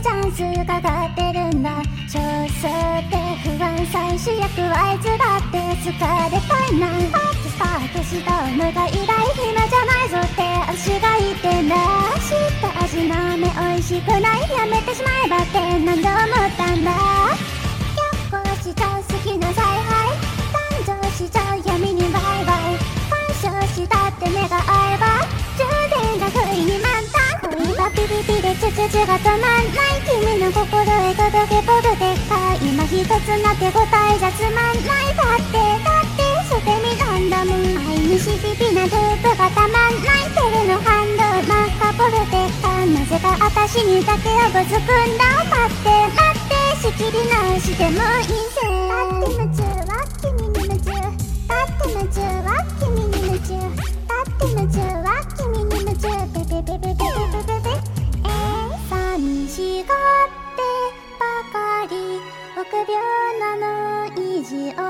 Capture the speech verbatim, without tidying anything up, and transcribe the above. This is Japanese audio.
チャンスかかってるんだ。少数で不安最主役はあいつだって好かれたいな。パッとスタートした思いが偉大暇じゃないぞって私が言ってんだ。知った味の目美味しくないやめてしまえばって何度思ったんだ。逆行しちゃう好きな采配誕生しちゃう闇にバイバイ干渉したって目が合えば充電が不意に満タン恋はピリピリチュチュチュが止まんない君の心へ届けボルテッカー今一つな手応えじゃつまんないだってだって捨て身なんだもん愛にしビビなループがたまんないテレの反動マッカボルテッカーなぜか私にだけをぶつくんだ待って待って仕切り直してもいいぜだって夢中は君に夢中だって夢中は君に夢中だって夢中は君に夢中ベベベベベベベベベえー、寂しがってばかり臆病なの意地を